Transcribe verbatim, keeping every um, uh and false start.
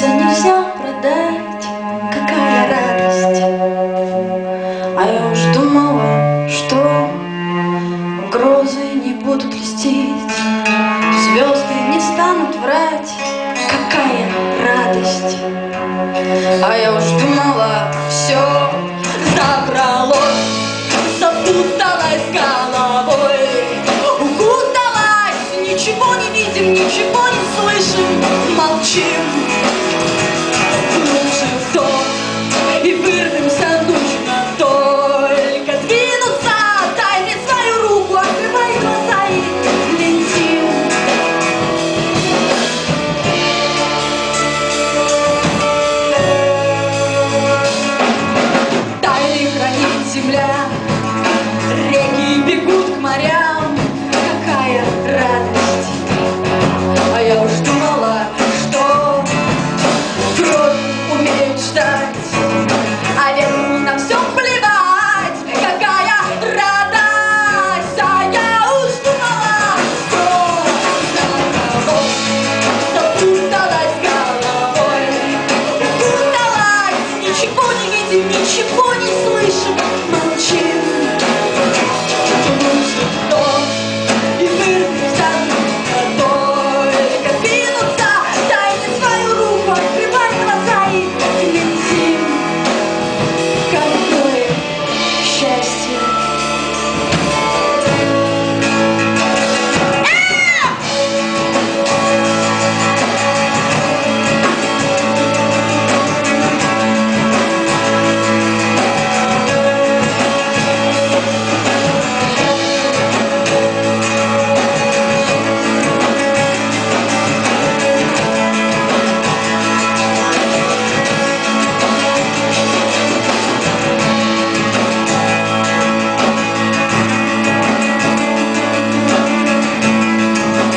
Сердце нельзя продать, какая радость. А я уж думала, что грозы не будут льстить, звезды не станут врать, какая радость. А я уж думала, все забралось, запуталась головой, укуталась, ничего не видим, ничего не слышим, молчим.